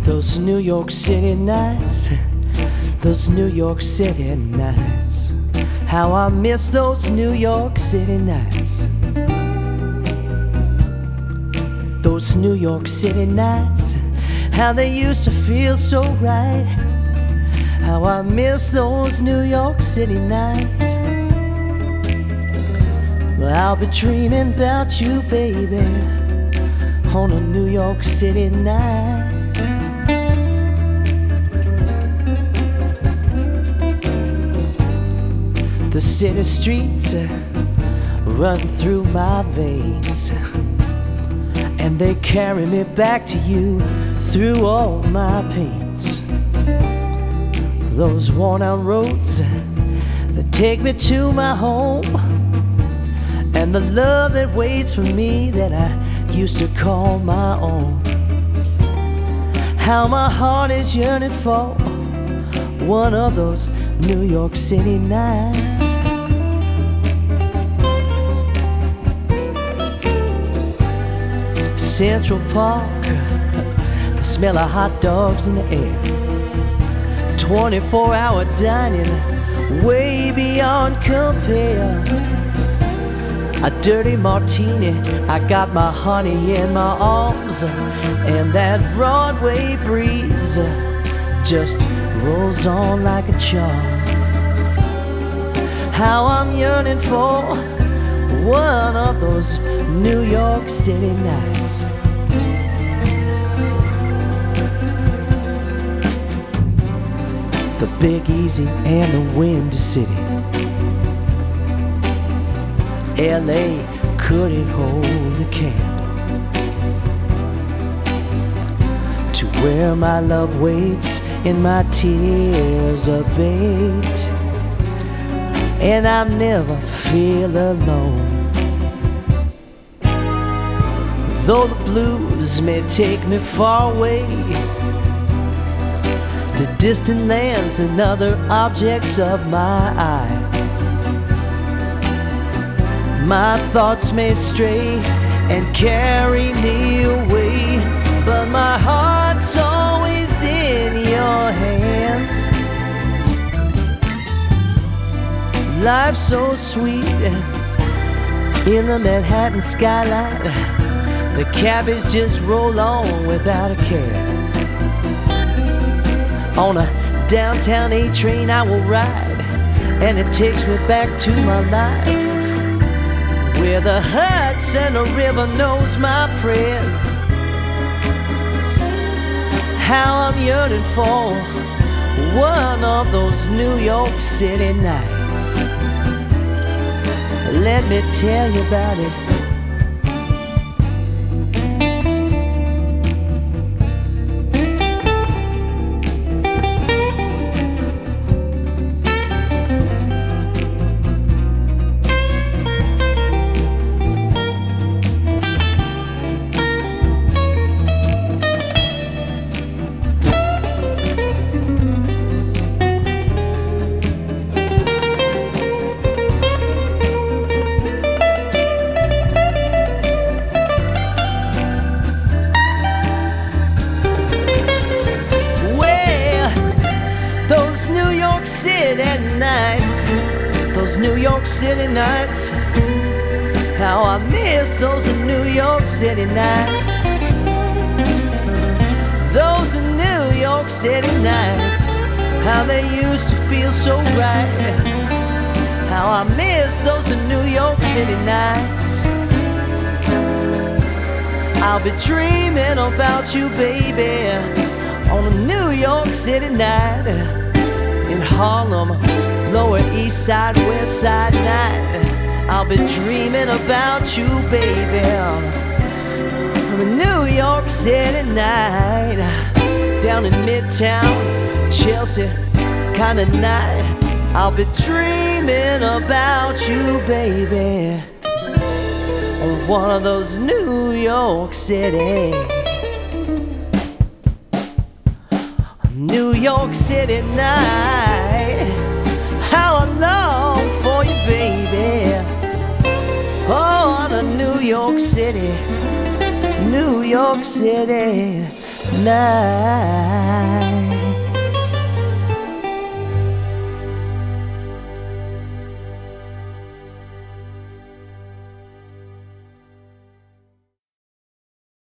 Those New York City nights, those New York City nights. How I miss those New York City nights. Those New York City nights, how they used to feel so right. How I miss those New York City nights. Well, I'll be dreaming about you, baby, on a New York City night. The city streets run through my veins, and they carry me back to you through all my pains. Those worn out roads that take me to my home, and the love that waits for me that I used to call my own. How my heart is yearning for one of those New York City nights. Central Park, the smell of hot dogs in the air, 24-hour dining, way beyond compare. A dirty martini, I got my honey in my arms, and that Broadway breeze just rolls on like a charm. How I'm yearning for one of those New York City nights. The Big Easy and the Windy City. LA couldn't hold a candle to where my love waits and my tears abate, and I never feel alone. Though the blues may take me far away to distant lands and other objects of my eye, my thoughts may stray and carry me away, but my heart's always in your hands. Life's so sweet in the Manhattan skyline. The cabbies just roll on without a care. On a downtown A train I will ride, and it takes me back to my life, where the Hudson River knows my prayers. How I'm yearning for one of those New York City nights. Let me tell you about it. Those New York City nights, those New York City nights. How I miss those New York City nights. Those New York City nights, how they used to feel so right. How I miss those New York City nights. I'll be dreaming about you, baby, on a New York City night, in Harlem, Lower East Side, West Side night. I'll be dreaming about you, baby, on a New York City night, down in Midtown, Chelsea kind of night. I'll be dreaming about you, baby, on one of those New York City. New York City night. How I long for you, baby. Oh, on a New York City, New York City night.